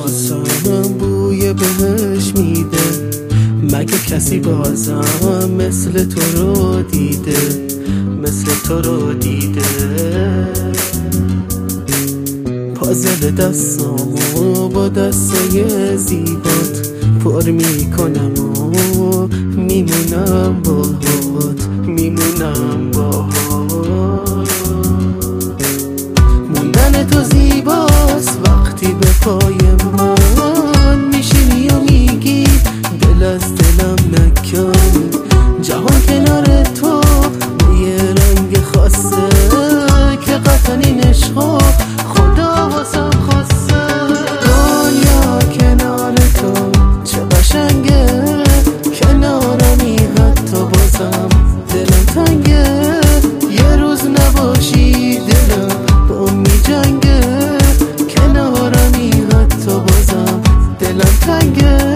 واسم بوی بهش میده، مگه کسی بازم مثل تو رو دیده، مثل تو رو دیده. پازل دستامو با دستای زیبات پر میکنم و میمونم باهات، میمونم باهات. موندن تو زیباست وقتی به پای من میشینی و میگی دل از دلم نکن. جهان کنار تو به یه رنگ خاصه که قطعا این عشقا خدا واسم خواسته. دنیا کنار تو چه قشنگه، کنارمی حتی بازم دلم تنگه. یه روز نباشی دلم با اون میجنگه، کنارمی حتی بازم دلم تنگه.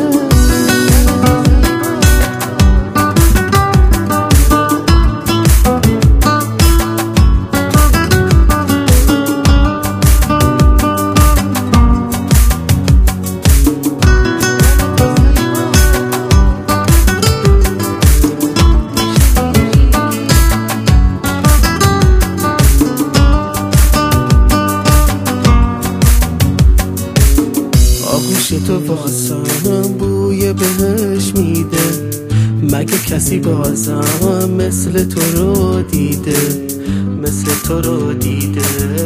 آغوش تو واسم بوی بهش میده، مگه کسی بازم مثل تو رو دیده، مثل تو رو دیده.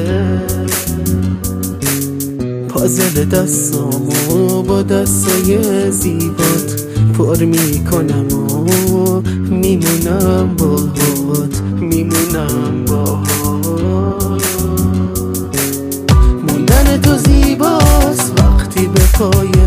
پازل دستامو با دستای زیبات پر میکنم و میمونم باهات، میمونم باهات. موندن تو زیباست وقتی به پای